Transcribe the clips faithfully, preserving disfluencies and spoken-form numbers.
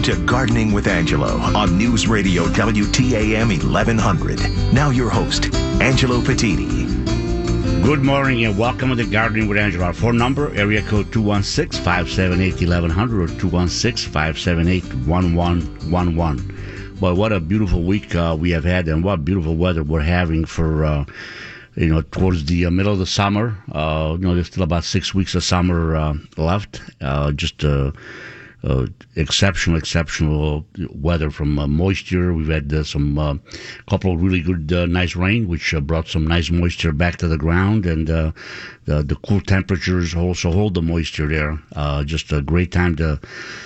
to Gardening with Angelo on News Radio W T A M eleven hundred. Now your host, Angelo Pettini. Good morning and welcome to the Gardening with Angelo. Our phone number, area code two one six, five seven eight, eleven hundred or two one six, five seven eight, one one one one. Boy, what a beautiful week uh, we have had, and what beautiful weather we're having for, uh, you know, towards the uh, middle of the summer. Uh, you know, there's still about six weeks of summer uh, left. Uh, just uh, uh, exceptional, exceptional weather from uh, moisture. We've had uh, some uh, couple of really good, uh, nice rain, which uh, brought some nice moisture back to the ground, and uh, the, the cool temperatures also hold the moisture there. Uh, just a great time to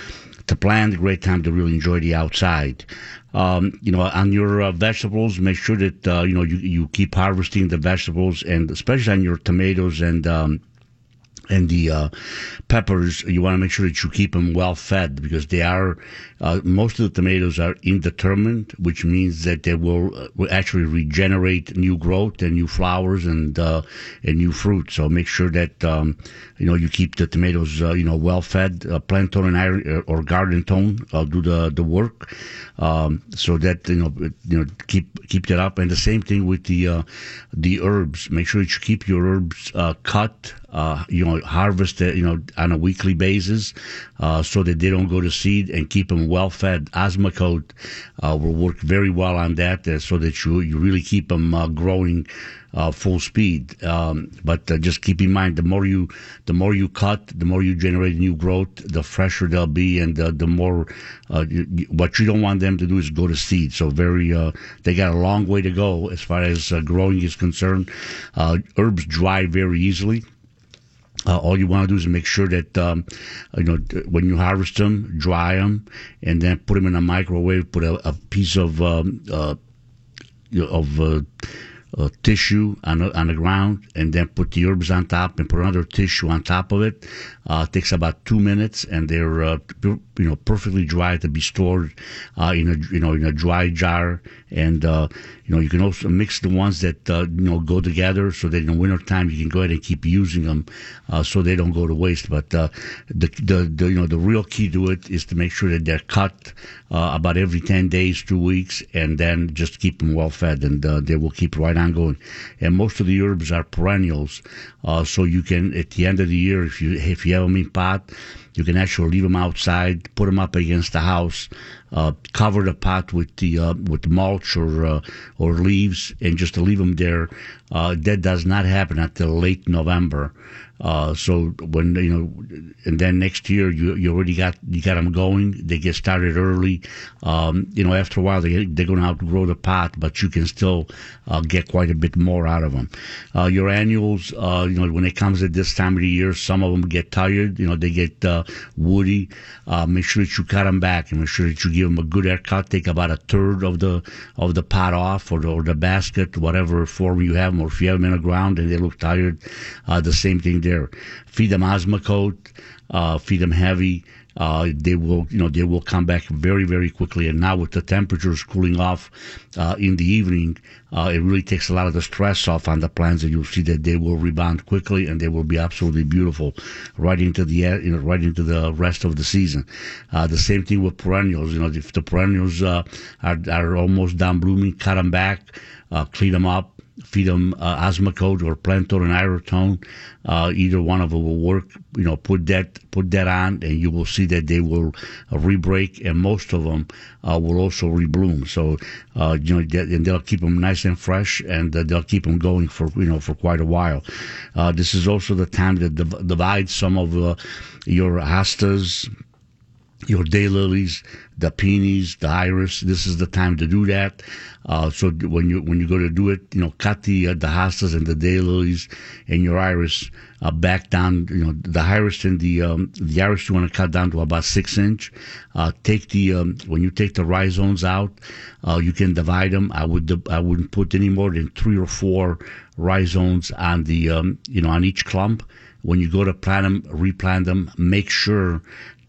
to plant, a great time to really enjoy the outside. Um, you know, on your uh, vegetables, make sure that, uh, you know, you, you keep harvesting the vegetables, and especially on your tomatoes and, um, and the uh, peppers, you want to make sure that you keep them well fed, because they are, uh, most of the tomatoes are indeterminate, which means that they will, uh, will actually regenerate new growth and new flowers and uh, and new fruit. So make sure that um, you know you keep the tomatoes uh, you know well fed. Uh, Plant Tone and iron, or Garden Tone uh, do the the work, um, so that you know you know keep keep that up. And the same thing with the uh, the herbs. Make sure that you keep your herbs uh, cut. Uh, you know, harvest it, you know, on a weekly basis, uh, so that they don't go to seed, and keep them well fed. Osmocote uh, will work very well on that, uh, so that you you really keep them uh, growing uh, full speed. Um, but uh, just keep in mind, the more you the more you cut, the more you generate new growth, the fresher they'll be, and uh, the more uh, you, what you don't want them to do is go to seed. So very, uh, they got a long way to go as far as uh, growing is concerned. Uh, herbs dry very easily. Uh, all you want to do is make sure that, um, you know, when you harvest them, dry them, and then put them in a microwave. Put a, a piece of um, uh, of uh, uh, tissue on the, on the ground, and then put the herbs on top, and put another tissue on top of it. Uh, it takes about two minutes, and they're uh, you know perfectly dry to be stored uh, in a you know in a dry jar. And uh, you know you can also mix the ones that uh, you know go together, so that in the wintertime you can go ahead and keep using them, uh, so they don't go to waste. But uh, the, the the you know the real key to it is to make sure that they're cut uh, about every ten days, two weeks, and then just keep them well fed, and uh, they will keep right on going. And most of the herbs are perennials, uh, so you can, at the end of the year, if you if you have them in pot, you can actually leave them outside, put them up against the house, uh, cover the pot with the uh, with mulch or uh, or leaves, and just to leave them there. Uh, that does not happen until late November. Uh, so when you know, and then next year you you already got you got them going. They get started early. Um, you know, after a while they they're going to outgrow the pot, but you can still uh, get quite a bit more out of them. Uh, your annuals, uh, you know, when it comes at this time of the year, some of them get tired. You know, they get uh, woody. Uh, make sure that you cut them back, and make sure that you give them a good haircut. Take about a third of the of the pot off, or the, or the basket, whatever form you have them, or if you have them in the ground and they look tired, uh, the same thing there. Feed them Osmocote, uh, feed them heavy. Uh, they will, you know, they will come back very, very quickly. And now with the temperatures cooling off uh, in the evening, uh, it really takes a lot of the stress off on the plants, and you'll see that they will rebound quickly, and they will be absolutely beautiful right into the, you know, right into the rest of the season. Uh, the same thing with perennials. You know, if the perennials uh, are are almost done blooming, cut them back, uh, clean them up. Feed them uh, Osmocote or Plant Tone and Iron Tone. Uh, either one of them will work. You know, put that put that on, and you will see that they will uh, re-break, and most of them uh, will also rebloom. So, uh, you know, they, and they'll keep them nice and fresh, and uh, they'll keep them going for you know for quite a while. Uh, this is also the time that div- divides some of uh, your hostas, your daylilies, the peonies, the iris. This is the time to do that. Uh, so when you when you go to do it, you know, cut the uh, the hostas and the daylilies and your iris uh, back down. You know, the iris and the um, the iris you want to cut down to about six inch. Uh, take the um, when you take the rhizomes out, uh, you can divide them. I would I wouldn't put any more than three or four rhizomes on the um, you know on each clump. When you go to plant them, replant them, make sure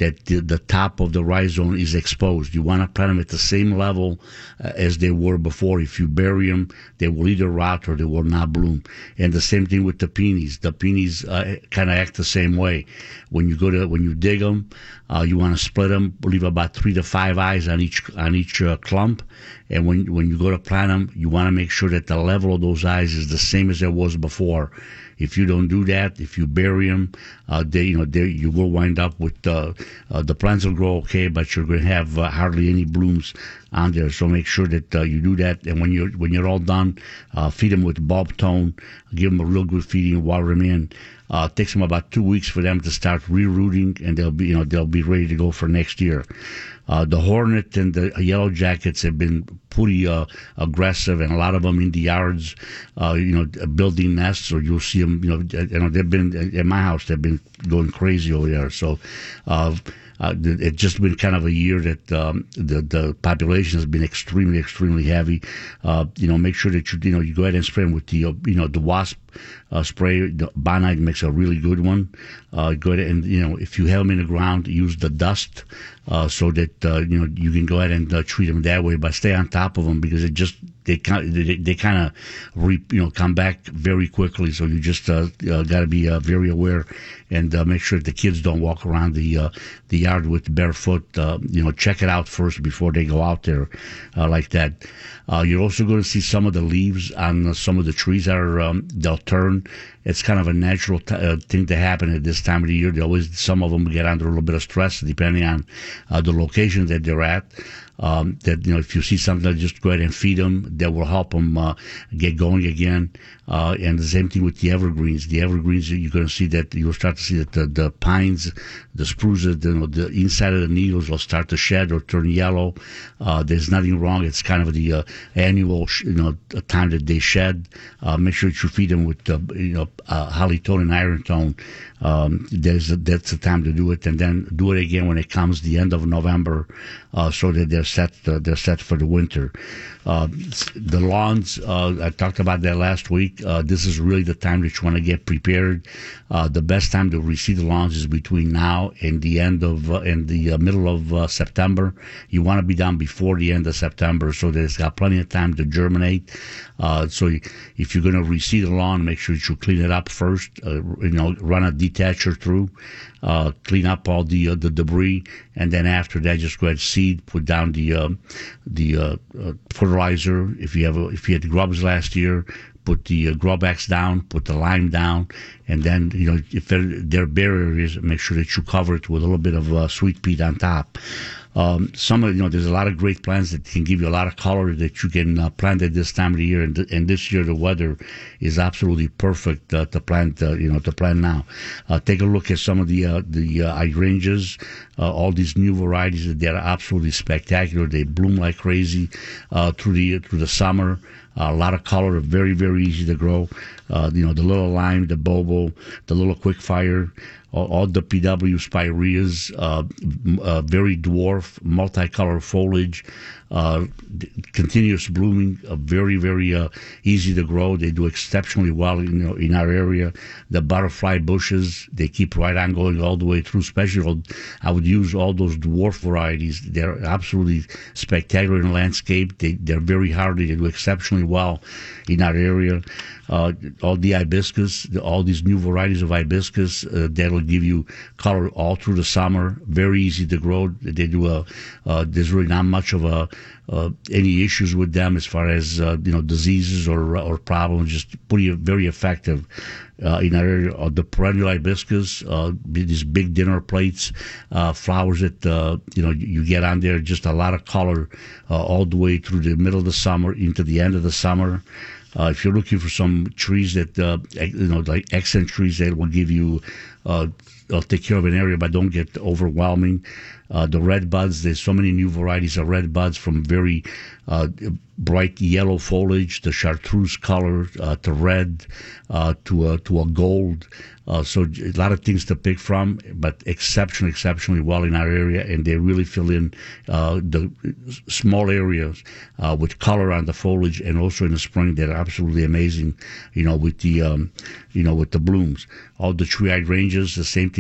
that the, the top of the rhizome is exposed. You want to plant them at the same level uh, as they were before. If you bury them, they will either rot or they will not bloom. And the same thing with the peonies. The peonies uh, kind of act the same way. When you go to when you dig them, uh, you want to split them, leave about three to five eyes on each on each uh, clump. And when when you go to plant them, you want to make sure that the level of those eyes is the same as it was before. If you don't do that, if you bury them, uh, they, you know, they, you will wind up with uh, uh, the plants will grow okay, but you're going to have uh, hardly any blooms on there. So make sure that uh, you do that. And when you're when you're all done, uh, feed them with bulb tone, give them a real good feeding, water them in. Uh, it takes them about two weeks for them to start re-rooting, and they'll be, you know, they'll be ready to go for next year. Uh, the hornet and the yellow jackets have been pretty uh, aggressive, and a lot of them in the yards, uh, you know, building nests, or you'll see them, you know, you know, they've been at my house, they've been going crazy over there. So, uh, Uh, it's just been kind of a year that um, the the population has been extremely, extremely heavy. Uh, you know, make sure that you you know you go ahead and spray them with the uh, you know the wasp uh, spray. The Bonide makes a really good one. Uh, go ahead and you know if you have them in the ground, use the dust uh, so that uh, you know you can go ahead and uh, treat them that way. But stay on top of them because it just they kind they, they kind of you know come back very quickly. So you just uh, uh, got to be uh, very aware and uh, make sure that the kids don't walk around the uh, the yard with barefoot. Uh, you know, check it out first before they go out there uh, like that. Uh, you're also going to see some of the leaves on uh, some of the trees that are um, they'll turn. It's kind of a natural t- uh, thing to happen at this time of the year. They always some of them get under a little bit of stress depending on uh, the location that they're at. Um, that you know, if you see something, just go ahead and feed them. That will help them uh, get going again. Uh, and the same thing with the evergreens. The evergreens, you're going to see that you'll start to see that the, the pines, the spruces, the, you know, the inside of the needles will start to shed or turn yellow. Uh, there's nothing wrong. It's kind of the uh, annual, you know, time that they shed. Uh, make sure that you feed them with, uh, you know, uh, Holly-tone and iron-tone. Um, there's a, that's the time to do it, and then do it again when it comes the end of November, uh, so that they're set. Uh, they're set for the winter. Uh, the lawns, uh, I talked about that last week. Uh, this is really the time that you want to get prepared. Uh, the best time to reseed the lawns is between now and the end of uh, and the uh, middle of uh, September. You want to be done before the end of September, so that it's got plenty of time to germinate. Uh, so if you're going to reseed the lawn, make sure that you clean it up first. Uh, you know, run a detacher through, uh, clean up all the uh, the debris, and then after that, just go ahead and seed. Put down the uh, the uh, uh, fertilizer. If you have a, if you had grubs last year, put the uh, Grobex down, put the lime down, and then you know if there, there are bare areas, make sure that you cover it with a little bit of uh, sweet peat on top. Um, some of you know, there's a lot of great plants that can give you a lot of color that you can uh, plant at this time of the year. And, th- and this year, the weather is absolutely perfect uh, to plant. Uh, you know, to plant now. Uh, take a look at some of the uh, the uh, hydrangeas. Uh, all these new varieties that are absolutely spectacular. They bloom like crazy uh, through the through the summer. Uh, a lot of color, very, very easy to grow. Uh, you know, the little lime, the bobo, the little quickfire, all, all the P W spireas, uh, uh, very dwarf, multicolor foliage, uh, continuous blooming, uh, very, very uh, easy to grow. They do exceptionally well in, you know, in our area. The butterfly bushes, they keep right on going all the way through. Especially, I would use all those dwarf varieties. They're absolutely spectacular in the landscape. They, they're very hardy. They do exceptionally well in our area. Uh, all the hibiscus, the, all these new varieties of hibiscus, uh, that'll give you color all through the summer. Very easy to grow. They do a, uh, there's really not much of a, uh, any issues with them as far as, uh, you know, diseases or, or problems. Just pretty, very effective. Uh, in our area, uh, the perennial hibiscus, uh, these big dinner plates, uh, flowers that, uh, you know, you get on there, just a lot of color, uh, all the way through the middle of the summer into the end of the summer. Uh, if you're looking for some trees that, uh, you know, like accent trees that will give you, uh, they'll take care of an area but don't get overwhelming. Uh, the red buds, there's so many new varieties of red buds from very uh, bright yellow foliage, the chartreuse color, uh, to red, uh, to a, to a gold. Uh, so a lot of things to pick from, but exceptionally, exceptionally well in our area, and they really fill in uh, the small areas uh, with color on the foliage, and also in the spring they're absolutely amazing. You know, with the um, you know with the blooms, all the tree hydrangeas, the same thing.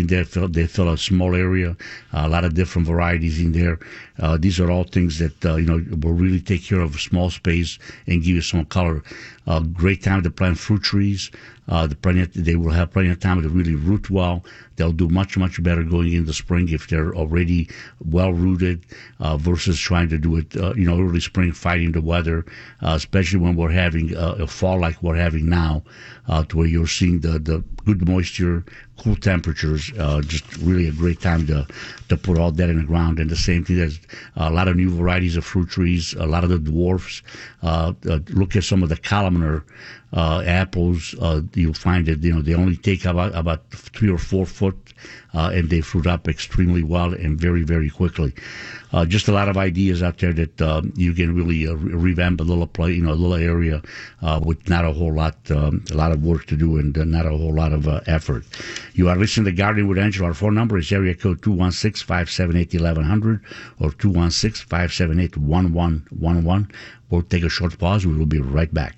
think they fill, they fill a small area, a lot of different varieties in there. Uh, these are all things that, uh, you know, will really take care of a small space and give you some color. Uh, great time to plant fruit trees. Uh, the plenty of, they will have plenty of time to really root well. They'll do much, much better going into spring if they're already well rooted uh, versus trying to do it, uh, you know, early spring, fighting the weather, uh, especially when we're having uh, a fall like we're having now, uh, to where you're seeing the, the good moisture, cool temperatures. Uh, just really a great time to to put all that in the ground. And the same thing, there's a lot of new varieties of fruit trees, a lot of the dwarfs. Uh, uh, look at some of the columnar uh, apples. Uh, you'll find that, you know, they only take about about three or four foot, uh, and they fruit up extremely well and very, very quickly. Uh, just a lot of ideas out there that uh, you can really uh, re- revamp a little play, you know, a little area uh, with not a whole lot, um, a lot of work to do and uh, not a whole lot of uh, effort. You are listening to Gardening with Angelo. Our phone number is area code two one six, five seven eight, eleven hundred or two one six, five seven eight, one one one one. We'll take a short pause. We will be right back.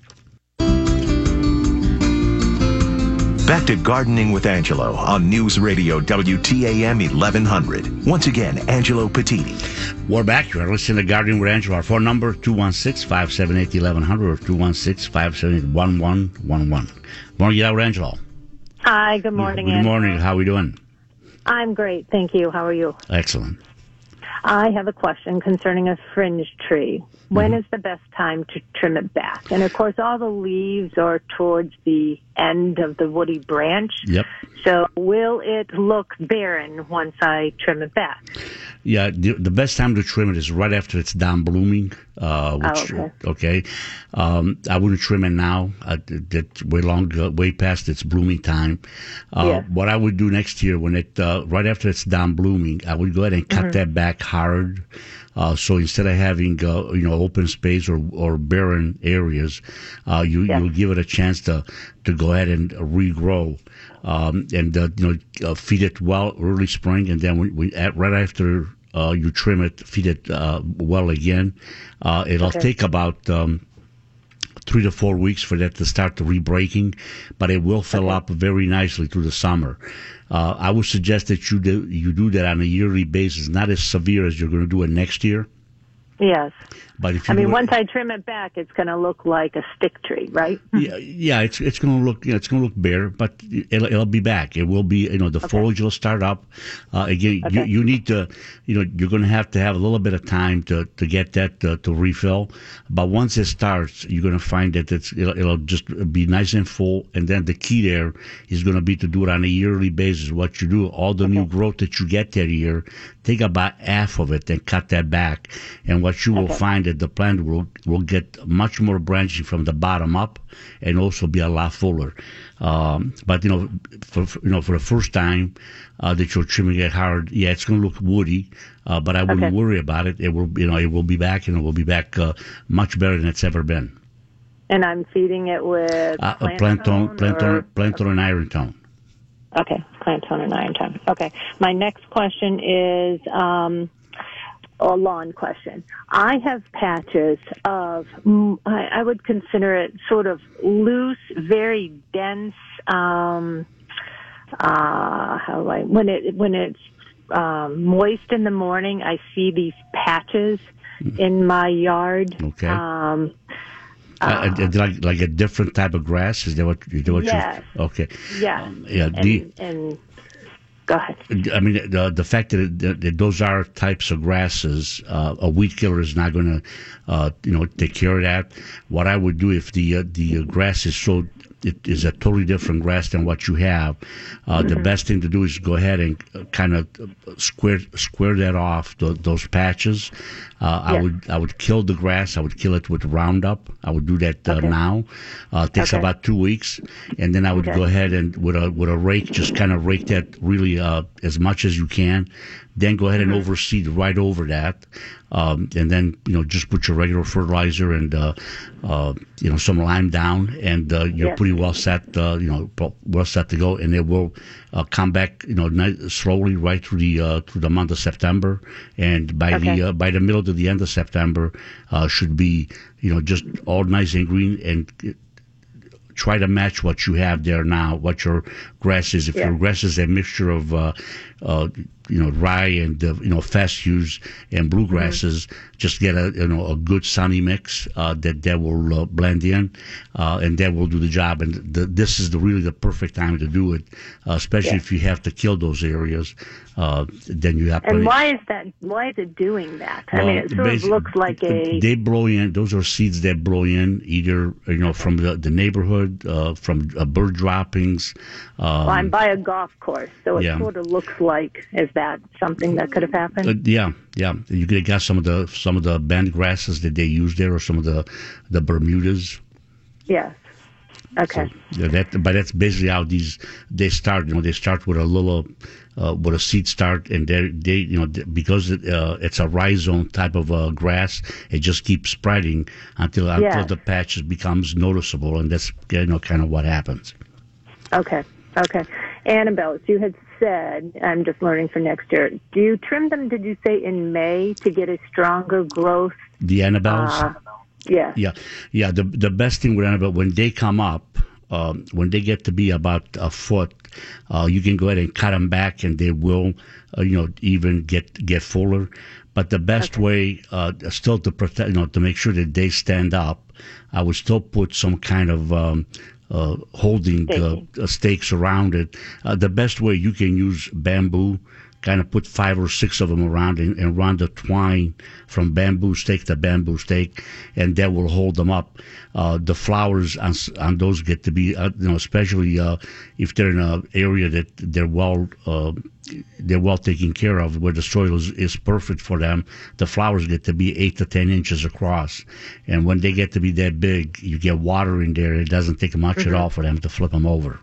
Back to Gardening with Angelo on News Radio W T A M eleven hundred. Once again, Angelo Petiti. We're back. You're listening to Gardening with Angelo. Our phone number, two one six, five seven eight, eleven hundred or two one six, five seven eight, one one one one. Morning, out, Angelo. Hi, good morning, Good Angelo. morning. How are we doing? I'm great, thank you. How are you? Excellent. I have a question concerning a fringe tree. When Mm-hmm. is the best time to trim it back? And, of course, all the leaves are towards the end of the woody branch. Yep. So will it look barren once I trim it back? Yeah, the, the best time to trim it is right after it's down blooming. Uh, which, Oh, okay. okay. Um, I wouldn't trim it now. Uh, that's way long, uh, way past its blooming time. Uh, Yeah. What I would do next year, when it uh, right after it's down blooming, I would go ahead and cut Mm-hmm. that back hard. Uh, so instead of having uh, you know open space or, or barren areas, uh, you Yeah. you'll give it a chance to to go ahead and regrow. Um, and uh, you know uh, feed it well early spring, and then we, we at, right after uh, you trim it, feed it uh, well again. Uh, it'll Okay. take about um, three to four weeks for that to start to re-breaking, but it will fill Okay. up very nicely through the summer. Uh, I would suggest that you do you do that on a yearly basis, not as severe as you're going to do it next year. Yes. But if you I mean, do it- once I trim it back, it's going to look like a stick tree, right? Yeah, yeah, it's it's going to look you know, it's going to look bare, but it'll it'll be back. It will be you know the Okay. foliage will start up. Uh, again, you Okay. you need to you know you're going to have to have a little bit of time to, to get that to, to refill. But once it starts, you're going to find that it's it'll, it'll just be nice and full. And then the key there is going to be to do it on a yearly basis. What you do, all the new Okay. growth that you get that year, take about half of it and cut that back. And what you will Okay. find that the plant will will get much more branching from the bottom up, and also be a lot fuller. Um, but you know, for for, you know, for the first time uh, that you're trimming it hard, yeah, it's going to look woody. Uh, but I wouldn't Okay. worry about it. It will, you know, it will be back, and it will be back uh, much better than it's ever been. And I'm feeding it with Uh, plant planktone, tone planktone, or- planktone, and iron tone. Okay, plant tone and iron tone. Okay. My next question is um, a lawn question. I have patches of, mm, I, I would consider it sort of loose, very dense, um, uh, how do I, when it, when it's um, moist in the morning, I see these patches in my yard. Okay. Um, Uh, uh, like like a different type of grass? Is that what, is that what Yes. you? Okay. yeah. Yeah. the, And, and go ahead. I mean, the the fact that, it, that, that those are types of grasses, uh, a weed killer is not going to, uh, you know, take care of that. What I would do if the uh, the uh, grass is so it is a totally different grass than what you have, uh, Mm-hmm. the best thing to do is go ahead and kind of square square that off th- those patches. Uh, I Yes. would I would kill the grass. I would kill it with Roundup. I would do that uh, Okay. now. Uh, it takes Okay. about two weeks, and then I would Okay. go ahead and with a with a rake just kind of rake that really uh, as much as you can. Then go ahead and Mm-hmm. overseed right over that, um, and then you know just put your regular fertilizer and uh, uh, you know some lime down, and uh, you're Yes. pretty well set. Uh, you know, pro- well set to go, and it will uh, come back. You know, ni- slowly right through the uh, through the month of September, and by Okay. the uh, by the middle to the end of September, uh, should be you know just all nice and green and try to match what you have there now, what your grass is. If Yeah. your grass is a mixture of, uh, uh, you know, rye and, uh, you know, fescues and bluegrasses, mm-hmm. just get a, you know, a good sunny mix, uh, that, that will uh, blend in, uh, and that will do the job. And the, this is the really the perfect time to do it, uh, especially Yeah. if you have to kill those areas, uh, then you have And plenty- why is that? Why is it doing that? I Well, mean, it sort of basi- looks like a. They blow in. Those are seeds that blow in, either you know from the, the neighborhood, uh, from uh, bird droppings. Um, Well, I'm by a golf course, so it yeah. sort of looks like, is that something that could have happened? uh, yeah, yeah. You could have got some of the some of the band grasses that they use there, or some of the the Bermudas. Yes. Okay. So, yeah, that, but that's basically how these they start. You know, they start with a little, uh, with a seed start, and they they you know because it, uh, it's a rhizome type of uh, grass, it just keeps spreading until until Yes. the patch becomes noticeable, and that's you know kind of what happens. Okay. Okay. Annabelle, as you had said, I'm just learning for next year. Do you trim them, did you say, in May to get a stronger growth? The Annabelles. Uh, yeah. Yeah, yeah. The the best thing with Annabelle, when they come up, um, when they get to be about a foot, uh, you can go ahead and cut them back, and they will, uh, you know, even get get fuller. But the best Okay. way, uh, still to protect, you know, to make sure that they stand up, I would still put some kind of um, uh, holding uh, Staking. uh, stakes around it. Uh, the best way, you can use bamboo. Kind of put five or six of them around and, and run the twine from bamboo stake to bamboo stake, and that will hold them up. Uh, the flowers on, on those get to be, uh, you know, especially uh, if they're in an area that they're well, uh, they're well taken care of, where the soil is, is perfect for them. The flowers get to be eight to ten inches across, and when they get to be that big, you get water in there. It doesn't take much Mm-hmm. at all for them to flip them over.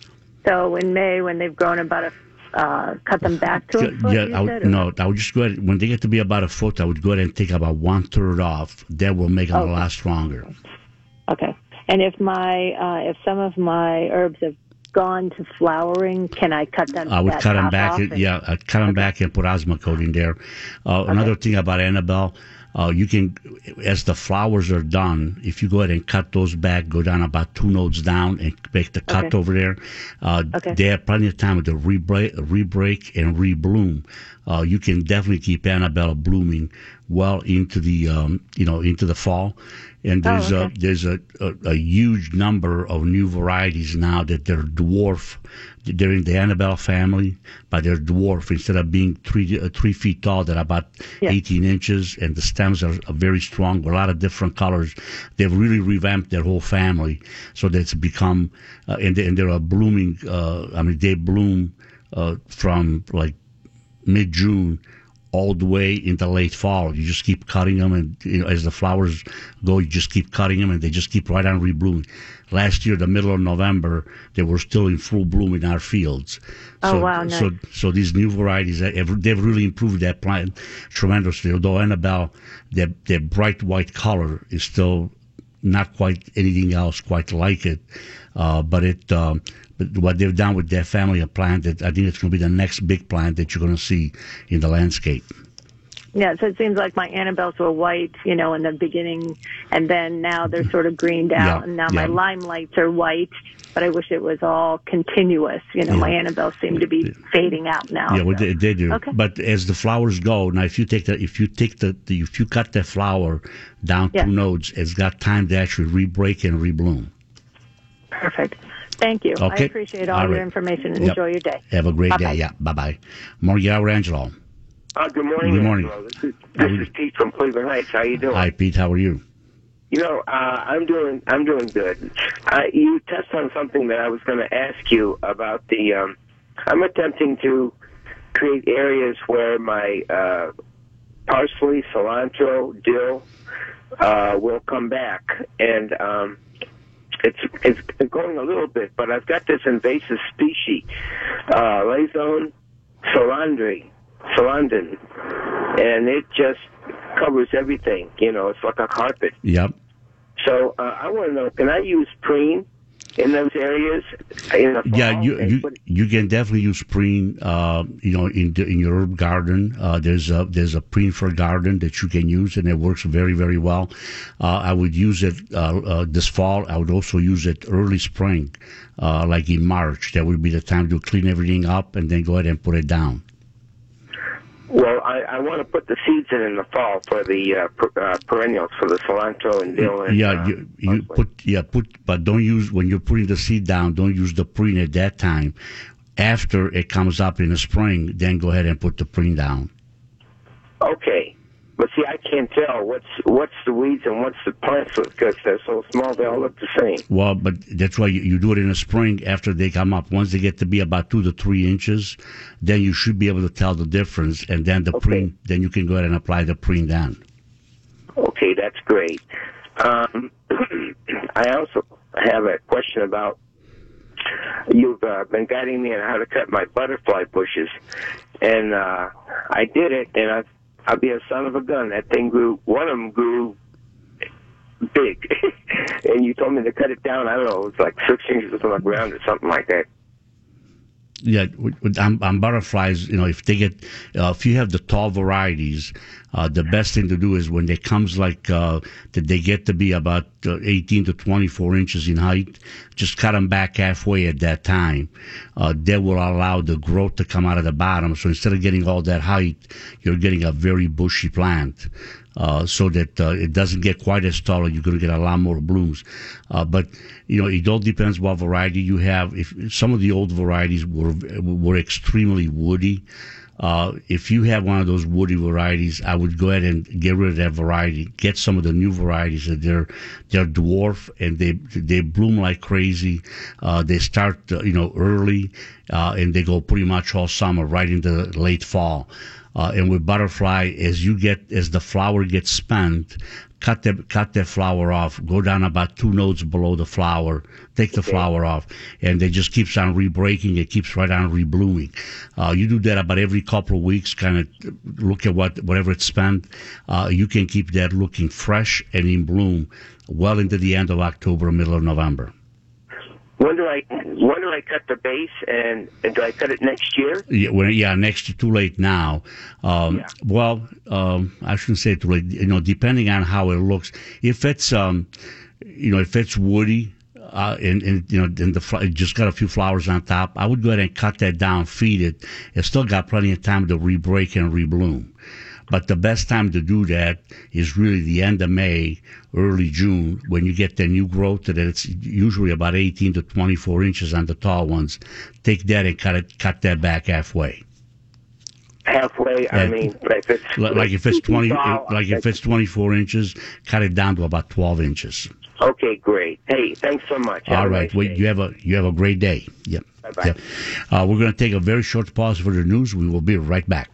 So in May, when they've grown about a, uh, cut them back to a foot, Yeah, you I would, said, or- no, I would just go ahead, when they get to be about a foot, I would go ahead and take about one third off. That will make them Okay. a lot stronger. Okay. And if my, uh, if some of my herbs have gone to flowering, can I cut them? I would that cut them top back. off and- and- yeah, I'd cut them back and put Osmocote in there. Uh, Another thing about Annabelle, uh, you can, as the flowers are done, if you go ahead and cut those back, go down about two nodes down and make the cut Okay. over there, uh, Okay. they have plenty of time to re-break, re-break and rebloom. Uh, you can definitely keep Annabelle blooming well into the, um, you know, into the fall. And Oh, there's okay. a there's a, a, a huge number of new varieties now that they're dwarf. They're in the Annabelle family, but they're dwarf. Instead of being three uh, three feet tall, they're about Yeah. eighteen inches, and the stems are, are very strong, with a lot of different colors. They've really revamped their whole family, so that it's become uh, and, they, and they're a blooming. Uh, I mean, they bloom uh, from like mid June all the way into late fall. You just keep cutting them, and you know, as the flowers go, you just keep cutting them, and they just keep right on reblooming. Last year, the middle of November, they were still in full bloom in our fields. Oh, so, wow, nice. So, so these new varieties, have, they've really improved that plant tremendously. Although Annabelle, their, their bright white color is still not quite anything else quite like it. Uh, but it, um, but what they've done with their family of plant, that I think it's going to be the next big plant that you're going to see in the landscape. Yeah, so it seems like my Annabelles were white, you know, in the beginning, and then now they're sort of greened out, Yeah, and now yeah. my limelights are white, but I wish it was all continuous. You know, Yeah. my Annabelles seem to be fading out now. Yeah, well, so. they, they do. Okay. But as the flowers go, now if you take the, if you take the, the if you cut that flower down Yeah. two nodes, it's got time to actually re-break and rebloom. Perfect. Thank you. Okay. I appreciate all, All your right. information, and Yep. enjoy your day. Have a great Bye-bye. day. Yeah, bye bye. Morgan Angelo. Uh, good morning. Good morning. Angelo. This is, How this are is you? Pete from Cleveland Heights. How you doing? Hi, Pete. How are you? You know, uh, I'm doing I'm doing good. Uh, you touched on something that I was going to ask you about. The um, I'm attempting to create areas where my uh, parsley, cilantro, dill uh, will come back, and um, it's it's going a little bit. But I've got this invasive species, uh, Lazone solandri, solandin, and it just covers everything. You know, it's like a carpet. Yep. So uh, I want to know, can I use preen in those areas in the fall? Yeah, you you, put, you can definitely use preen. Uh, you know, in the, in your herb garden, uh, there's a there's a preen for garden that you can use, and it works very very well. Uh, I would use it uh, uh, this fall. I would also use it early spring, uh, like in March. That would be the time to clean everything up and then go ahead and put it down. Well, I, I want to put the seeds in in the fall for the uh, per, uh, perennials, for the cilantro and dill. And, yeah, uh, you, you put yeah put, but don't use when you're putting the seed down. Don't use the preen at that time. After it comes up in the spring, then go ahead and put the preen down. Okay, but see, I can't tell what's what's the weeds and what's the plants because they're so small. They all look the same. Well, but that's why you, you do it in the spring after they come up. Once they get to be about two to three inches, then you should be able to tell the difference. And then the Okay. preen, then you can go ahead and apply the preen down. Okay, that's great. Um, I also have a question about you've uh, been guiding me on how to cut my butterfly bushes, and uh, I did it, and I, I'll be a son of a gun. That thing grew. One of them grew big, and you told me to cut it down. I don't know, it was like six inches from the ground or something like that. Yeah, with, with, on, on butterflies, you know, if they get, uh, if you have the tall varieties, uh, the best thing to do is when it comes like, uh, that they get to be about uh, eighteen to twenty-four inches in height, just cut them back halfway at that time. Uh, that will allow the growth to come out of the bottom. So instead of getting all that height, you're getting a very bushy plant. Uh, so that uh, it doesn't get quite as tall, and you're going to get a lot more blooms. Uh, but you know, it all depends what variety you have. If some of the old varieties were were extremely woody, uh, if you have one of those woody varieties, I would go ahead and get rid of that variety. Get some of the new varieties that they're they're dwarf and they they bloom like crazy. Uh, they start uh, you know early uh, and they go pretty much all summer, right into late fall. Uh, and with butterfly, as you get, as the flower gets spent, cut that, cut that flower off, go down about two nodes below the flower, take the Okay. flower off, and it just keeps on re-breaking, it keeps right on re-blooming. Uh, you do that about every couple of weeks, kind of look at what, whatever it's spent, uh, you can keep that looking fresh and in bloom well into the end of October, middle of November. When do I when do I cut the base, and, and do I cut it next year? Yeah, well, yeah, next year, too late now. Um, Yeah. Well, um, I shouldn't say too late. You know, depending on how it looks, if it's, um, you know, if it's woody, uh, and, and you know, and the fl- it just got a few flowers on top, I would go ahead and cut that down, feed it. It's still got plenty of time to re-break and re-bloom. But the best time to do that is really the end of May, early June, when you get the new growth, that it's usually about eighteen to twenty-four inches on the tall ones. Take that and cut it, cut that back halfway. Halfway, I Yeah. mean, if it's Like, like if it's twenty, tall, like if it's twenty-four inches, cut it down to about twelve inches. Okay, great. Hey, thanks so much. Have All a right, nice well, day. you have a you have a great day. Yep. Bye-bye. Yep. Uh, we're going to take a very short pause for the news. We will be right back.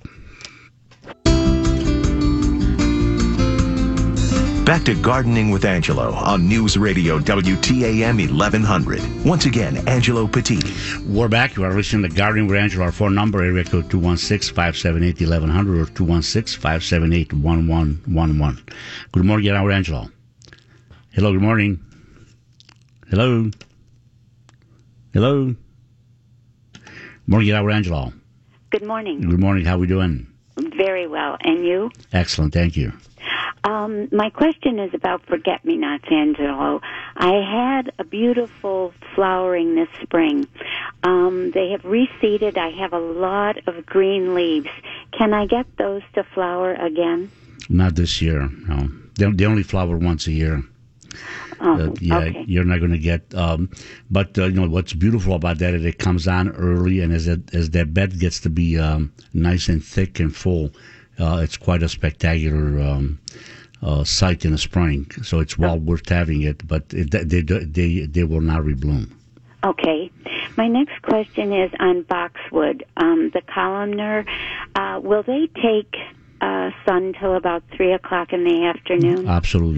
Back to Gardening with Angelo on News Radio W T A M eleven hundred. Once again, Angelo Petit. We're back. You are listening to Gardening with Angelo. Our phone number, area code two one six, five seven eight, eleven hundred or two one six, five seven eight, one one one one. Good morning, Gardening with Angelo. Hello, good morning. Hello. Hello. Morning, Gardening with Angelo. Good morning. Good morning. How we doing? Very well. And you? Excellent. Thank you. Um, my question is about forget-me-nots, Angelo. I had a beautiful flowering this spring. Um, they have reseeded. I have a lot of green leaves. Can I get those to flower again? Not this year, no. They, they only flower once a year. Oh, Uh, yeah, okay. you're not going to get. Um, but uh, you know what's beautiful about that is it comes on early, and as it, as that bed gets to be um, nice and thick and full, uh, it's quite a spectacular um, uh, sight in the spring. So it's well worth having it. But it, they they they will not rebloom. Okay. My next question is on boxwood. Um, the columnar, uh, will they take uh, sun till about three o'clock in the afternoon? Absolutely.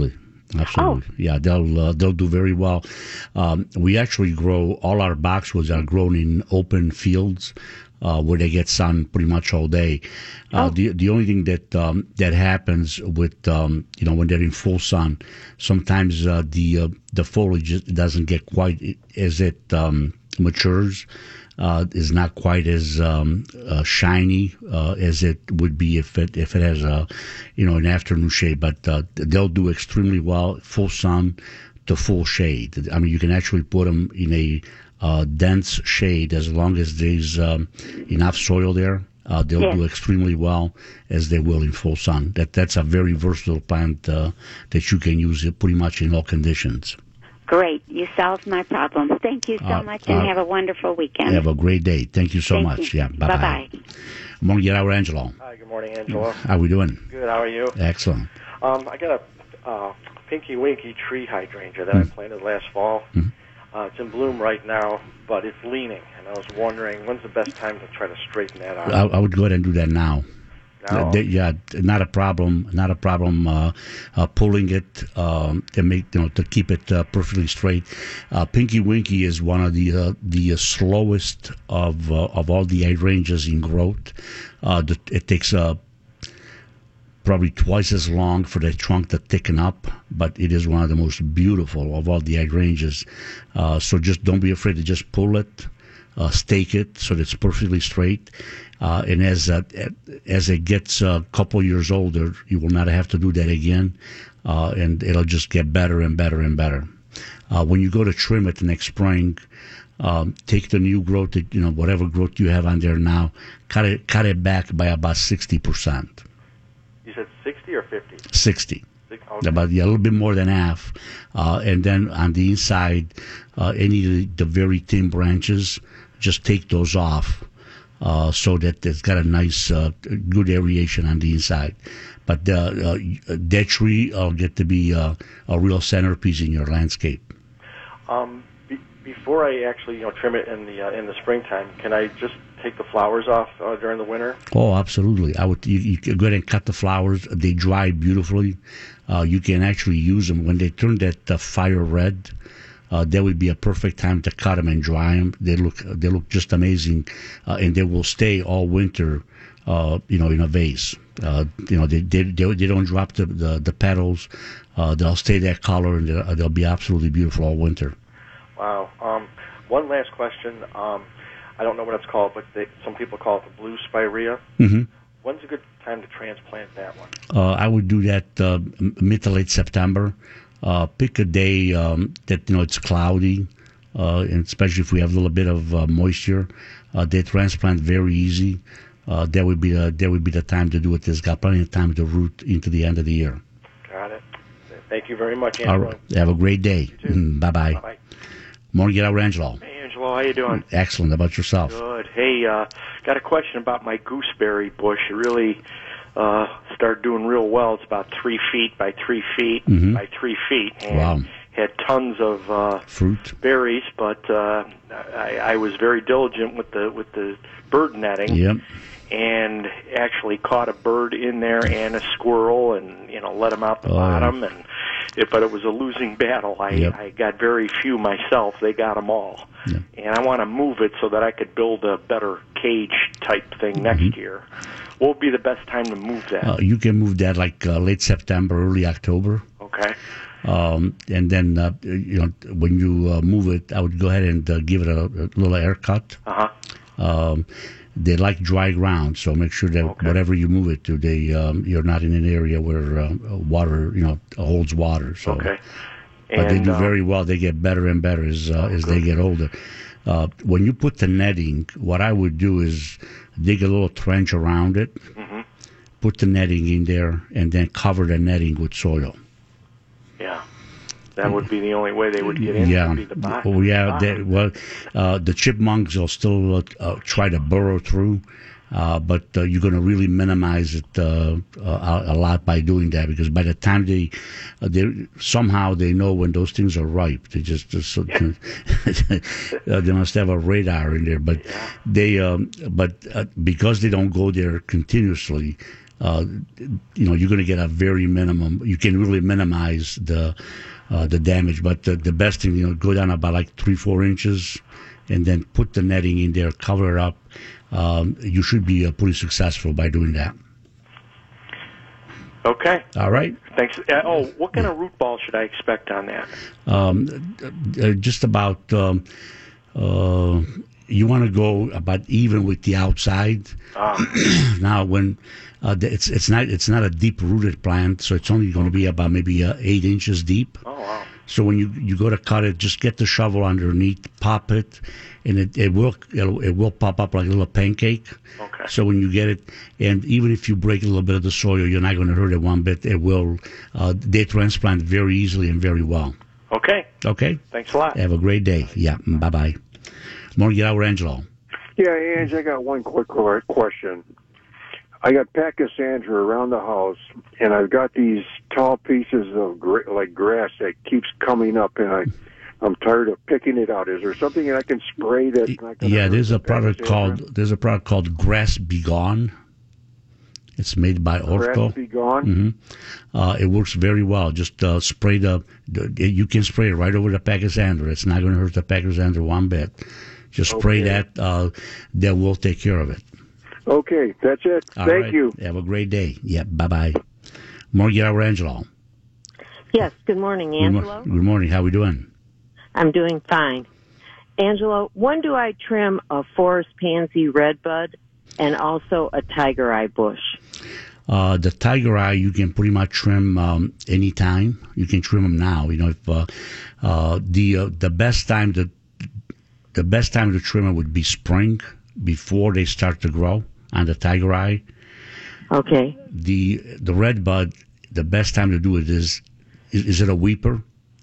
Absolutely. Oh. Yeah, they'll uh, they'll do very well. Um, we actually grow, all our boxwoods are grown in open fields uh, where they get sun pretty much all day. Uh, oh. The the only thing that um, that happens with um, you know when they're in full sun, sometimes uh, the uh, the foliage doesn't get quite as it um, matures. Uh, is not quite as um, uh, shiny uh, as it would be if it if it has a you know an afternoon shade. But uh, they'll do extremely well, full sun to full shade. I mean, you can actually put them in a uh, dense shade as long as there's um, enough soil there. Uh, they'll yes. do extremely well as they will in full sun. That that's a very versatile plant uh, that you can use it pretty much in all conditions. Great. You solved my problem. Thank you so uh, much, and uh, have a wonderful weekend. Have a great day. Thank you so Thank much. You. Yeah, bye-bye. Bye-bye. Morning, get our Angelo. Hi, good morning, Angelo. How are we doing? Good, how are you? Excellent. Um, I got a uh, Pinky Winky tree hydrangea that mm. I planted last fall. Mm. Uh, it's in bloom right now, but it's leaning, and I was wondering, when's the best time to try to straighten that out? I, I would go ahead and do that now. No. They, yeah, not a problem. Not a problem. Uh, uh, pulling it um, to make you know to keep it uh, perfectly straight. Uh, Pinky Winky is one of the uh, the uh, slowest of uh, of all the hydrangeas in growth. Uh, the, it takes uh, probably twice as long for the trunk to thicken up, but it is one of the most beautiful of all the hydrangeas. Uh, so just don't be afraid to just pull it, uh, stake it so that it's perfectly straight. Uh, and as uh, as it gets a couple years older, you will not have to do that again, uh, and it'll just get better and better and better. Uh, when you go to trim it next spring, um, take the new growth, that, you know, whatever growth you have on there now, cut it cut it back by about sixty percent. You said sixty or fifty? Sixty. Okay. About yeah, a little bit more than half, uh, and then on the inside, uh, any of the, the very thin branches, just take those off. Uh, so that it's got a nice, uh, good aeration on the inside. But uh, uh, that tree will get to be uh, a real centerpiece in your landscape. Um, be- before I actually, you know, trim it in the uh, in the springtime, can I just take the flowers off uh, during the winter? Oh, absolutely. I would. You, you can go ahead and cut the flowers. They dry beautifully. Uh, you can actually use them when they turn that uh, fire red. Uh, that would be a perfect time to cut them and dry them. They look they look just amazing, uh, and they will stay all winter, uh, you know, in a vase. Uh, you know, they they they, they don't drop the the, the petals. Uh, they'll stay that color, and they'll, they'll be absolutely beautiful all winter. Wow. Um, one last question. Um, I don't know what it's called, but they, some people call it the blue spirea. Mm-hmm. When's a good time to transplant that one? Uh, I would do that uh, mid to late September. Uh, pick a day um, that you know it's cloudy, uh, and especially if we have a little bit of uh, moisture. Uh, they transplant very easy. Uh, that would be the that would be the time to do it. There's got plenty of time to root into the end of the year. Got it. Thank you very much, Angelo. All right. Have a great day. Mm, bye bye. Bye. Morning, get out, Angelo. Hey, Angelo, how you doing? Excellent. How about yourself? Good. Hey, uh, got a question about my gooseberry bush. It really uh, started doing real well. It's about three feet by three feet mm-hmm. by three feet. And wow. Had tons of uh, fruit berries, but uh, I, I was very diligent with the with the bird netting. Yep. And actually caught a bird in there and a squirrel, and you know let them out the oh, bottom. yeah. And it, but it was a losing battle. I, yep. I got very few myself. They got them all, yep. and I want to move it so that I could build a better cage type thing mm-hmm. next year. What would be the best time to move that? Uh, you can move that like uh, late September, early October. Okay. Um, and then uh, you know when you uh, move it, I would go ahead and uh, give it a, a little haircut. Uh huh. Um, they like dry ground, so make sure that okay. whatever you move it to, they um, you're not in an area where uh, water, you know, holds water. So, okay. But and, they do uh, very well. They get better and better as uh, oh, as good. they get older. Uh, when you put the netting, what I would do is dig a little trench around it, mm-hmm. put the netting in there, and then cover the netting with soil. Yeah. That would be the only way they would get in. Yeah, would be the bottom. well, yeah. They, well, uh, the chipmunks will still uh, uh, try to burrow through, uh, but uh, you're going to really minimize it uh, a, a lot by doing that, because by the time they, uh, they somehow they know when those things are ripe. They just, just yeah. uh, they must have a radar in there. But yeah. they, um, but uh, because they don't go there continuously. uh, you know, you're going to get a very minimum. You can really minimize the uh, the damage. But the, the best thing, you know, go down about like three, four inches, and then put the netting in there, cover it up. Um, you should be uh, pretty successful by doing that. Okay. All right. Thanks. Uh, oh, what kind of root ball should I expect on that? Um, uh, just about. Um, uh, you want to go about even with the outside. Um. Now, when uh, it's it's not it's not a deep rooted plant, so it's only going to be about maybe uh, eight inches deep. Oh wow. So when you, you go to cut it, just get the shovel underneath, pop it, and it, it will it'll, it will pop up like a little pancake. Okay. So when you get it, and even if you break a little bit of the soil, you're not going to hurt it one bit. It will uh, they transplant very easily and very well. Okay. Okay. Thanks a lot. Have a great day. Yeah. Bye bye. Morning, get out, Angelo. Yeah, Ange, I got one quick question. I got pachysandra around the house, and I've got these tall pieces of gra- like grass that keeps coming up, and I, I'm tired of picking it out. Is there something I can spray that's not going to Yeah, there's a the product pachysandra? called there's a product called Grass Be Gone. It's made by Ortho. Grass Be Gone? Mm-hmm. Uh, it works very well. Just uh, spray the, the. You can spray it right over the pachysandra. It's not going to hurt the pachysandra one bit. Just spray Okay. that. Uh, that will take care of it. Okay, that's it. All Thank right. you. Have a great day. Yeah. Bye bye. Morning, get out, Angelo. Yes, good morning, Good, mo- Angelo. good morning. How we doing? I'm doing fine. Angelo, when do I trim a forest pansy redbud and also a tiger eye bush? Uh, the tiger eye, you can pretty much trim um, anytime. You can trim them now. You know, if uh, uh, the uh, the best time to the best time to trim it would be spring before they start to grow on the tiger eye. Okay. The the red bud, the best time to do it is is, is it a weeper?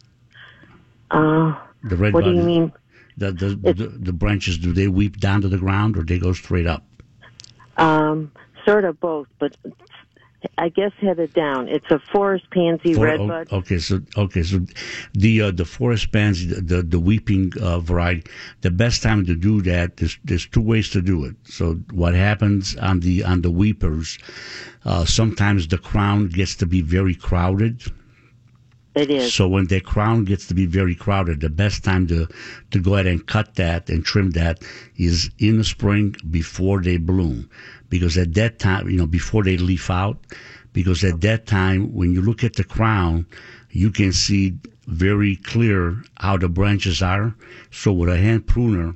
Uh, The red what bud. do you mean? The the, the the branches, do they weep down to the ground or they go straight up? Um, sort of both, but I guess headed down. It's a forest pansy For- redbud. o- Okay, so okay, so the uh, the forest pansy, the the, the weeping uh, variety, the best time to do that is there's two ways to do it. So what happens on the on the weepers? Uh, sometimes the crown gets to be very crowded. It is. So when the crown gets to be very crowded, the best time to to go ahead and cut that and trim that is in the spring before they bloom, because at that time, you know, before they leaf out, because at that time, when you look at the crown, you can see very clear how the branches are. So with a hand pruner,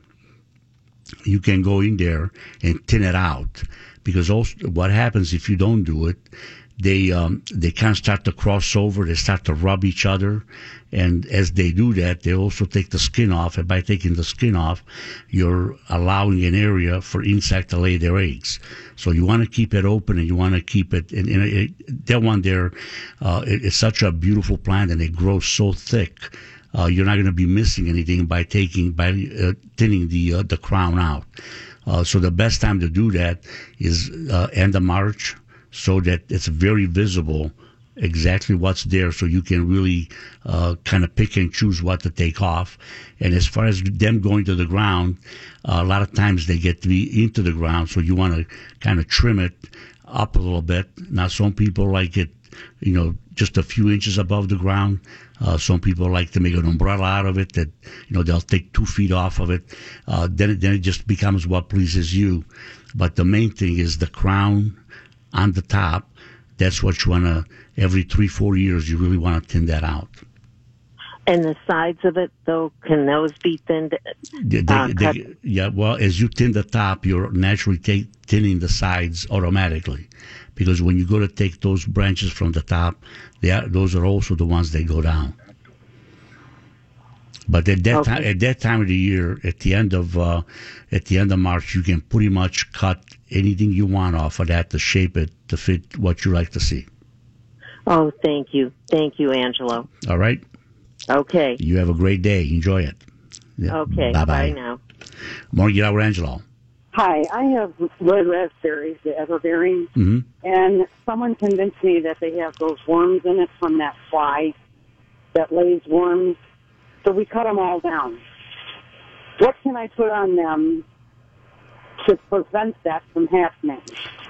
you can go in there and thin it out, because also what happens if you don't do it, they um, they kind of start to cross over. They start to rub each other, and as they do that, they also take the skin off. And by taking the skin off, you're allowing an area for insect to lay their eggs. So you want to keep it open, and you want to keep it. And, and it, that one there, uh, it, it's such a beautiful plant, and it grows so thick. Uh, you're not going to be missing anything by taking by uh, thinning the uh, the crown out. Uh, so the best time to do that is uh, end of March, so that it's very visible exactly what's there, so you can really uh, kind of pick and choose what to take off. And as far as them going to the ground, uh, a lot of times they get to be into the ground, so you want to kind of trim it up a little bit. Now, some people like it, you know, just a few inches above the ground. Uh, some people like to make an umbrella out of it, that, you know, they'll take two feet off of it. Uh, then, it, then it just becomes what pleases you. But the main thing is the crown on the top. That's what you want to, every three, four years, you really want to thin that out. And the sides of it, though, can those be thinned? They, they, uh, they, cut? yeah, well, as you thin the top, you're naturally take, thinning the sides automatically. Because when you go to take those branches from the top, they are, those are also the ones that go down. But at that Okay. time, at that time of the year, at the end of uh, at the end of March, you can pretty much cut anything you want off of that to shape it to fit what you like to see. Oh, thank you. Thank you, Angelo. All right. Okay. You have a great day. Enjoy it. Yeah. Okay. Bye bye. Bye now. Morning, Angelo. Hi, I have red raspberries, the evergreen, Mm-hmm. and someone convinced me that they have those worms in it from that fly that lays worms. So we cut them all down. What can I put on them to prevent that from happening?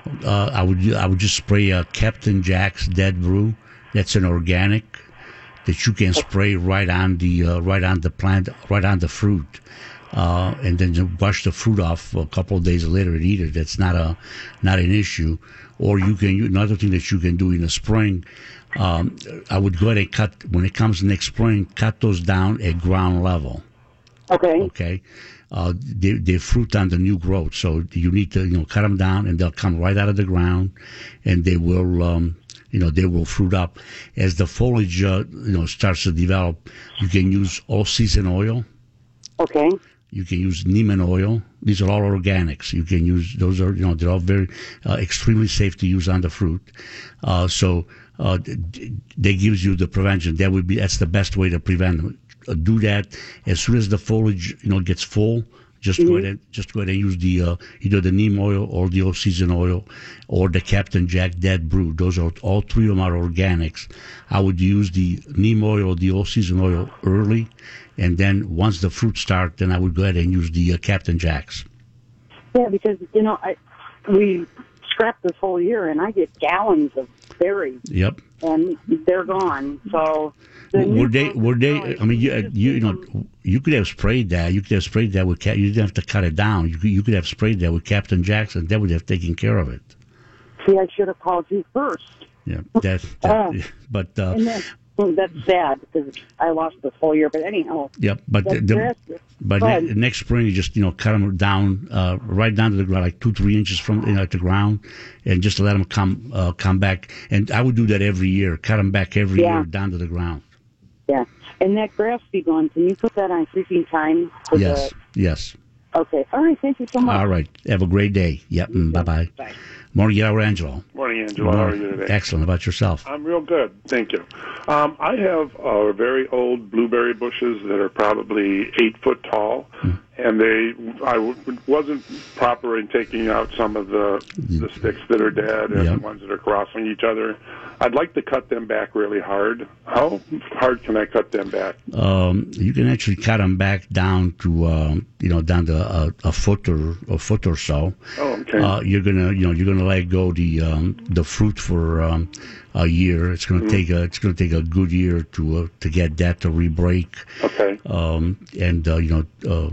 uh, I would I would just spray uh, Captain Jack's Dead Brew. That's an organic that you can spray right on the uh, right on the plant, right on the fruit, uh, and then you wash the fruit off a couple of days later and eat it. That's not a not an issue. Or you can another thing that you can do in the spring. Um, I would go ahead and cut when it comes next spring. Cut those down at ground level. Okay. Okay. Uh, they they fruit on the new growth, so you need to you know cut them down, and they'll come right out of the ground, and they will um, you know they will fruit up as the foliage uh, you know starts to develop. You can use all season oil. Okay. You can use Neiman oil. These are all organics. You can use those are you know they're all very uh, extremely safe to use on the fruit. Uh, so uh, that gives you the prevention. That would be that's the best way to prevent them. Uh, do that as soon as the foliage you know gets full. Just mm-hmm. go ahead and just go ahead and use the uh, either the neem oil or the all season oil or the Captain Jack Dead Brew. Those are all three of them are organics. I would use the neem oil or the all season oil early, and then once the fruit start, then I would go ahead and use the uh, Captain Jacks. Yeah, because you know I we scrap this whole year, and I get gallons of berries. Yep. And they're gone. So. The were they? Were they? I mean, you, you you know, you could have sprayed that. You could have sprayed that with. You didn't have to cut it down. You could, you could have sprayed that with Captain Jackson. That would have taken care of it. See, I should have called you first. Yeah, that. that uh, but uh, and then, well, that's sad because I lost this whole year. But anyhow. Yep, but the, the, but ne- next spring you just you know cut them down uh, right down to the ground, like two three inches from you know, the ground, and just let them come uh, come back. And I would do that every year. Cut them back every yeah. year down to the ground. Yeah, and that grass be gone. Can you put that on freezing time? For yes, the... yes. Okay, all right. Thank you so much. All right, have a great day. Yep, mm, bye bye. Bye. Morning, Yellow Angelo. Morning, Angelo. How are you today? Excellent. About yourself? I'm real good, thank you. Um, I have uh, very old blueberry bushes that are probably eight foot tall, mm. and they I w- wasn't proper in taking out some of the the sticks that are dead and yep. the ones that are crossing each other. I'd like to cut them back really hard. How hard can I cut them back? Um, you can actually cut them back down to um, you know down to a, a foot or a foot or so. Oh, okay. Uh, you're gonna you know you're gonna let go the um, the fruit for um, a year. It's gonna mm-hmm. take a it's gonna take a good year to uh, to get that to re-break. Okay. Um, and uh, you know. Uh,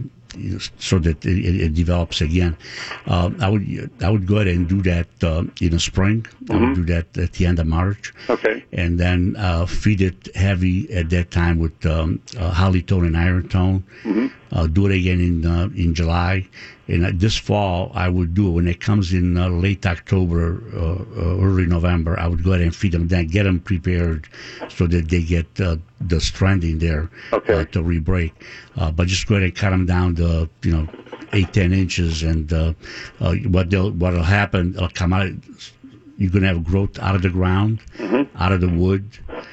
so that it, it develops again. Uh, I would I would go ahead and do that uh, in the spring. Mm-hmm. I would do that at the end of March. Okay. And then uh, feed it heavy at that time with um, uh, Holly-tone and Iron Tone. Mm-hmm. Uh, do it again in uh, in July. And uh, this fall, I would do it when it comes in uh, late October, uh, uh, early November. I would go ahead and feed them then, get them prepared so that they get uh, the strand in there okay. uh, to re-break. Uh, but just go ahead and cut them down to you know eight ten inches, and uh, uh, what they'll what'll happen? It'll come out. You're gonna have growth out of the ground, mm-hmm. out of the wood.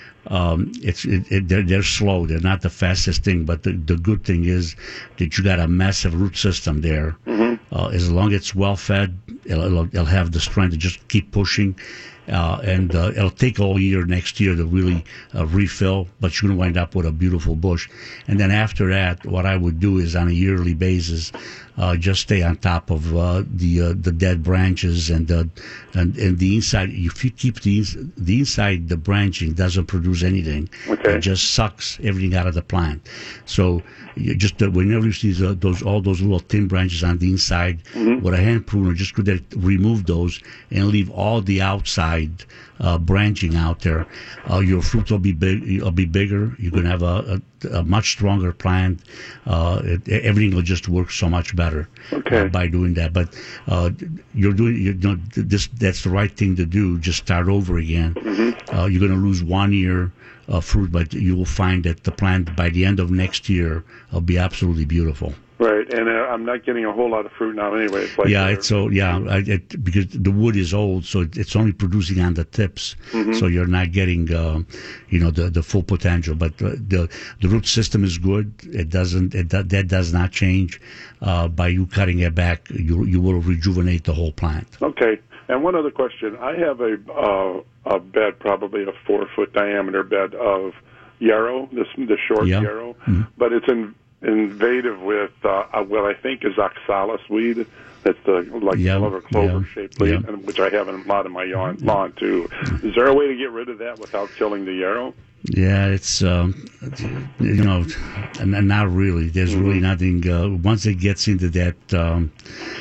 Um, it's it, it, they're, they're slow. They're not the fastest thing, but the, the good thing is that you got a massive root system there. Mm-hmm. Uh, as long as it's well fed, it'll, it'll, it'll have the strength to just keep pushing. Uh, and uh, it'll take all year next year to really uh, refill, but you're going to wind up with a beautiful bush. And then after that, what I would do is on a yearly basis, uh, just stay on top of uh, the uh, the dead branches and uh, and and the inside. If you keep the the inside, the branching doesn't produce anything. Okay. It just sucks everything out of the plant. So you just uh, whenever you see uh, those all those little thin branches on the inside, mm-hmm. with a hand pruner, just go there, remove those and leave all the outside uh, branching out there. Uh, your fruit will be big. Will be bigger. You're gonna have a, a, a much stronger plant. Uh, it, everything will just work so much better okay. uh, by doing that. But uh, you're doing. You know, this. That's the right thing to do. Just start over again. Mm-hmm. Uh, you're gonna lose one year. Uh, fruit, but you will find that the plant by the end of next year will be absolutely beautiful. Right, and uh, I'm not getting a whole lot of fruit now anyway. It's like yeah, it's so yeah, I, it, because the wood is old, so it, it's only producing on the tips, mm-hmm. so you're not getting, uh, you know, the, the full potential. But uh, the the root system is good. It doesn't it, that that does not change. Uh, by you cutting it back, you you will rejuvenate the whole plant. Okay. And one other question. I have a uh, a bed, probably a four-foot diameter bed of yarrow, this the short yeah. yarrow, mm-hmm. but it's in invasive with uh, what I think is oxalis weed. That's the like Yeah, clover clover yeah, shaped leaf, yeah. and which I have in a lot of my lawn, lawn too. Is there a way to get rid of that without killing the yarrow? Yeah, it's um, you know, n- not really. There's really nothing. Uh, once it gets into that, um,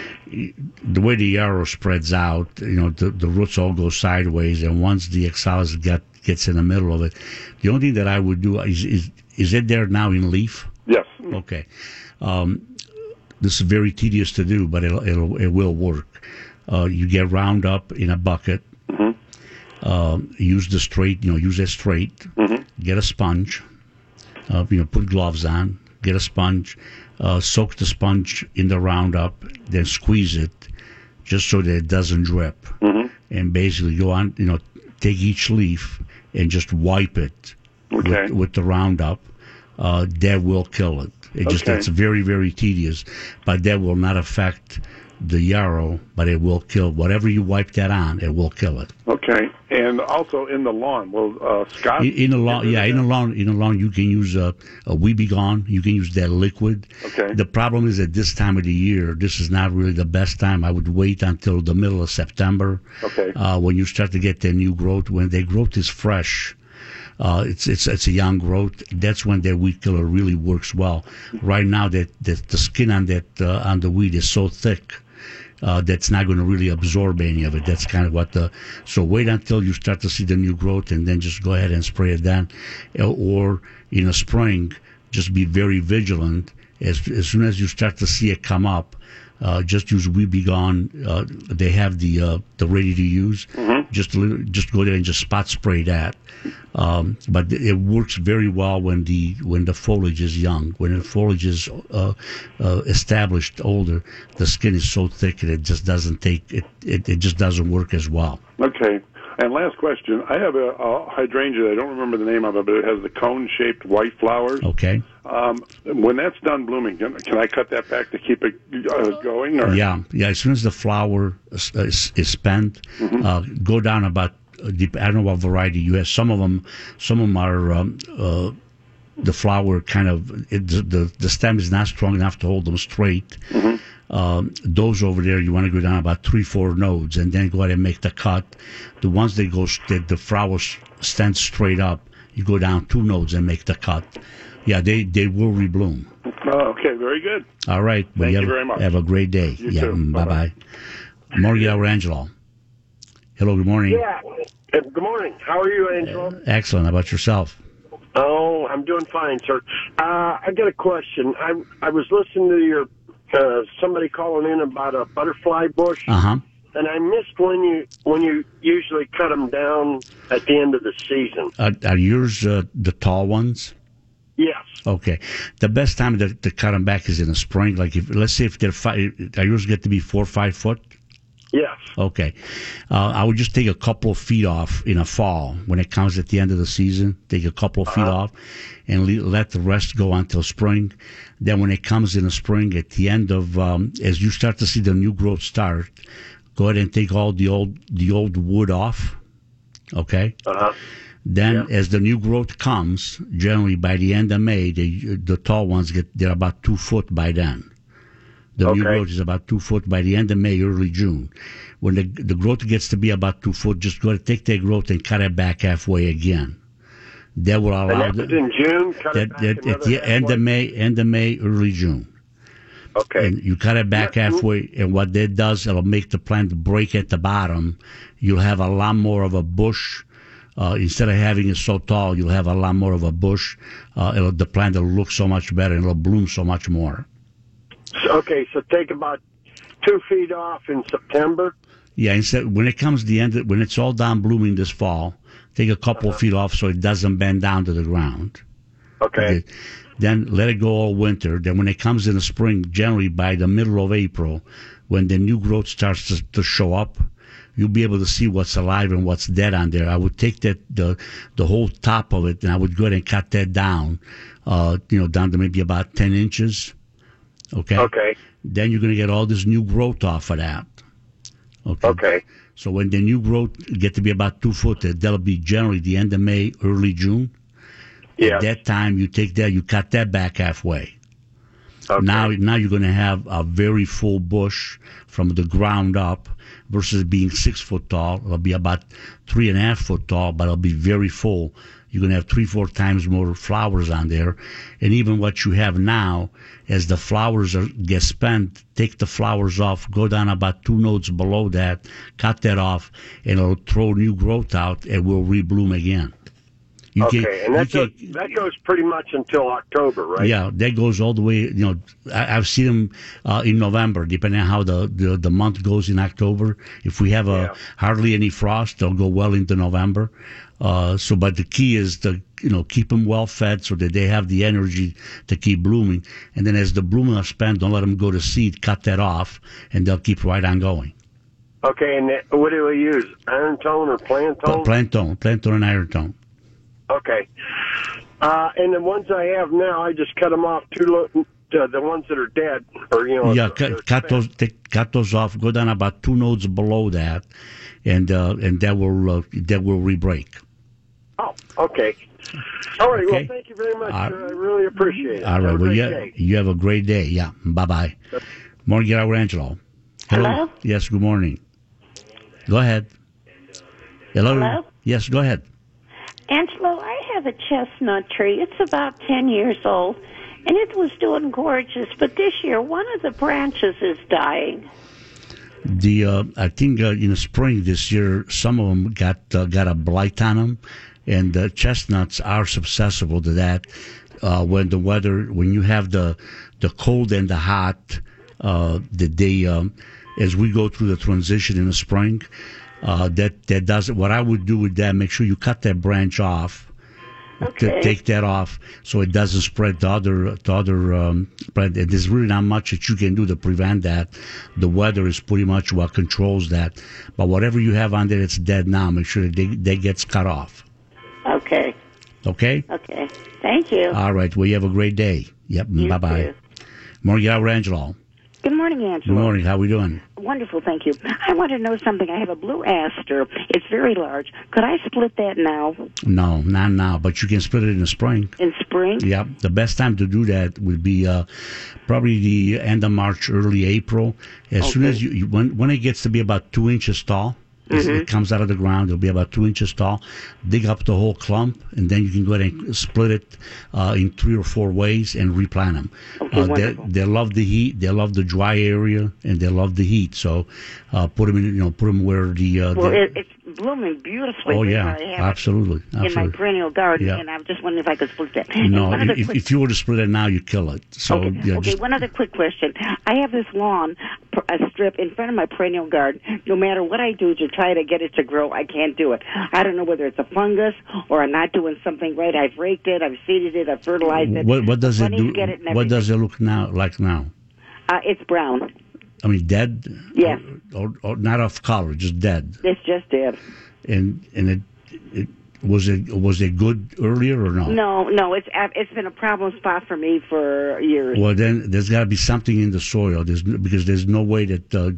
the way the yarrow spreads out, you know, the, the roots all go sideways, and once the oxalis get, gets in the middle of it, the only thing that I would do is is, is it there now in leaf? Yes. Okay. Um, this is very tedious to do, but it'll, it'll it will work. Uh, you get Roundup in a bucket. Mm-hmm. Um, use the straight, you know, use that straight. Mm-hmm. Get a sponge. Uh, you know, put gloves on. Get a sponge. Uh, soak the sponge in the Roundup. Then squeeze it, just so that it doesn't drip. Mm-hmm. And basically go on, you know, take each leaf and just wipe it Okay. with, with the Roundup. Uh, that will kill it. It just Okay. it's very very tedious, but that will not affect the yarrow, but it will kill whatever you wipe that on. It will kill it. Okay. And also in the lawn, well, uh, Scott. In, in the lawn, yeah, in the lawn, in the lawn, you can use a, a We Be Gone. You can use that liquid. Okay. The problem is at this time of the year, this is not really the best time. I would wait until the middle of September. Okay. Uh, when you start to get their new growth, when their growth is fresh. Uh, it's it's it's a young growth. That's when their weed killer really works well. Right now, that, that the skin on that uh, on the weed is so thick uh, that's not going to really absorb any of it. That's kind of what the. So wait until you start to see the new growth, and then just go ahead and spray it then. Or in the spring, just be very vigilant. As as soon as you start to see it come up, uh, just use We Be Gone. Uh, they have the uh, the ready to use. Mm-hmm. Just a little, just go there and just spot spray that. Um, but it works very well when the when the foliage is young. When the foliage is uh, uh, established, older, the skin is so thick that it just doesn't take it. It, it just doesn't work as well. Okay. And last question. I have a, a hydrangea. I don't remember the name of it, but it has the cone-shaped white flowers. Okay. Um, when that's done blooming, can, can I cut that back to keep it uh, going? Or? Yeah, yeah. As soon as the flower is, is, is spent, Mm-hmm. uh, go down about. I don't know what variety you have. Some of them, some of them are um, uh, the flower kind of it, the the stem is not strong enough to hold them straight. Mm-hmm. Um, those over there, you want to go down about three, four nodes, and then go ahead and make the cut. The ones that go that the flowers stand straight up, you go down two nodes and make the cut. Yeah, they they will rebloom. Oh, okay, very good. All right. Well, Thank you have, very much. Have a great day. You yeah. too. Bye Bye-bye. bye. Morgan Angelo. Hello. Good morning. Yeah. Uh, Good morning. How are you, Angelo? Excellent. How about yourself? Oh, I'm doing fine, sir. Uh, I got a question. I I was listening to your uh, somebody calling in about a butterfly bush, Uh huh. and I missed when you when you usually cut them down at the end of the season. Are, are yours uh, the tall ones? Yes. Okay. The best time to, to cut them back is in the spring. Like if let's say if they're five, are yours get to be four or five foot? Yes. Okay. Uh, I would just take a couple of feet off in a fall when it comes at the end of the season. Take a couple of feet Uh-huh. off and le- let the rest go until spring. Then when it comes in the spring, at the end of um, as you start to see the new growth start, go ahead and take all the old the old wood off. Okay. Uh-huh. Then, Yeah. as the new growth comes, generally by the end of May, the the tall ones get they're about two foot by then. The new Okay. growth is about two foot by the end of May, early June. When the the growth gets to be about two foot, just go to take that growth and cut it back halfway again. That will allow And that was the, in June. Cut that, it back that at another the end halfway? of May, end of May, early June. Okay. And you cut it back Yeah. halfway, and what that does, it'll make the plant break at the bottom. You'll have a lot more of a bush. Uh, instead of having it so tall, you'll have a lot more of a bush. Uh, it'll, the plant will look so much better, and it'll bloom so much more. So, okay, so take about two feet off in September. Yeah, instead when it comes the end, when it's all done blooming this fall, take a couple of feet off so it doesn't bend down to the ground. Okay. Then let it go all winter. Then when it comes in the spring, generally by the middle of April, when the new growth starts to, to show up, you'll be able to see what's alive and what's dead on there. I would take that the the whole top of it, and I would go ahead and cut that down, uh, you know, down to maybe about ten inches. Okay. Okay. Then you're going to get all this new growth off of that. Okay. Okay. So when the new growth get to be about two foot, that'll be generally the end of May, early June. Yeah. At that time, you take that, you cut that back halfway. Okay. Now, now you're going to have a very full bush from the ground up versus being six foot tall. It'll be about three and a half foot tall, but it'll be very full. You're going to have three, four times more flowers on there. And even what you have now, as the flowers are, get spent, take the flowers off, go down about two nodes below that, cut that off, and it'll throw new growth out and will rebloom again. You okay, can, and that you goes, can, that goes pretty much until October, right? Yeah, that goes all the way. You know, I, I've seen them uh, in November, depending on how the, the, the month goes in October. If we have a Yeah. hardly any frost, they'll go well into November. Uh, so, but the key is to you know keep them well fed so that they have the energy to keep blooming. And then as the blooming are spent, don't let them go to seed. Cut that off, and they'll keep right on going. Okay, and that, what do we use? Iron tone or plant tone? Plant tone, plant tone, and iron tone. Okay. Uh, and the ones I have now, I just cut them off. Two lo- uh, the ones that are dead, or you know. Yeah, cut, cut those, take, cut those off. Go down about two nodes below that, and uh, and that will uh, that will re-break. Oh, okay. All right. Okay. Well, thank you very much, Uh, sir. I really appreciate it. All right. Have a Well, great you, day. you have a great day. Yeah. Bye bye. Morning, Angelo. Hello. Hello? Yes. Good morning. Go ahead. Hello. Hello? Yes. Go ahead. Angelo, I have a chestnut tree. It's about ten years old, and it was doing gorgeous. But this year, one of the branches is dying. The uh, I think uh, in the spring this year, some of them got uh, got a blight on them, and uh, chestnuts are susceptible to that. Uh, when the weather, when you have the the cold and the hot, uh, that they um, as we go through the transition in the spring, uh, that that does what I would do with that. Make sure you cut that branch off. Okay. To take that off so it doesn't spread to other to other um, spread. And there's really not much that you can do to prevent that. The weather is pretty much what controls that. But whatever you have on there that's dead now, make sure that they, that gets cut off. Okay. Okay? Okay. Thank you. All right. Well, you have a great day. Yep. You Bye-bye. too. Morning, Angelo. Good morning, Angelo. Good morning. How are we doing? Wonderful, thank you. I want to know something. I have a blue aster. It's very large. Could I split that now? No, not now, but you can split it in the spring. In spring? Yep. The best time to do that would be uh, probably the end of March, early April. As Okay. soon as you, you when, when it gets to be about two inches tall, as Mhm. it comes out of the ground, it'll be about two inches tall. Dig up the whole clump, and then you can go ahead and split it uh, in three or four ways and replant them. Okay, uh, they, wonderful. they love the heat, they love the dry area, and they love the heat. So uh, put them in, you know, put them where the. Uh, Well, the it, it's blooming beautifully. oh That's yeah, why I have it absolutely, in my absolutely. perennial garden, Yeah. and I'm just wondering if I could split that. And No, one other if, quick- if you were to split it now, you kill it. So okay, yeah, okay. just One other quick question. I have this lawn, pr- a strip in front of my perennial garden. No matter what I do to try to get it to grow, I can't do it. I don't know whether it's a fungus or I'm not doing something right. I've raked it, I've seeded it, I've fertilized it. what, what does it Wanting to do? get it and What does everything. it look now like now? Uh, it's brown. I mean, dead? Yes. Or, or, or not off color, just dead. It's just dead. And and it, it was it was it good earlier or no? No, no, it's it's been a problem spot for me for years. Well, then there's got to be something in the soil. There's because there's no way that uh,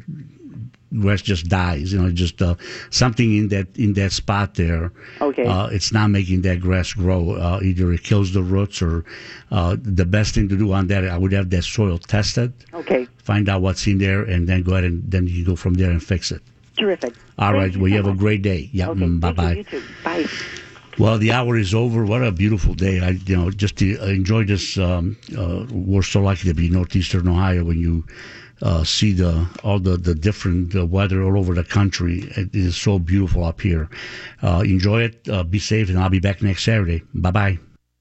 grass just dies. You know, just uh, something in that in that spot there. Okay. Uh, it's not making that grass grow. Uh, either it kills the roots, or uh, the best thing to do on that, I would have that soil tested. Okay. Find out what's in there, and then go ahead and then you go from there and fix it. Terrific. All Thank right. you Well, you so have a much. great day. Yeah. Okay. Mm, bye Thank bye. you, you too. Bye. Well, the hour is over. What a beautiful day! I, you know, just to enjoy this. Um, uh, we're so lucky to be in northeastern Ohio. When you uh, see the all the the different uh, weather all over the country, it is so beautiful up here. Uh, enjoy it. Uh, be safe, and I'll be back next Saturday. Bye bye.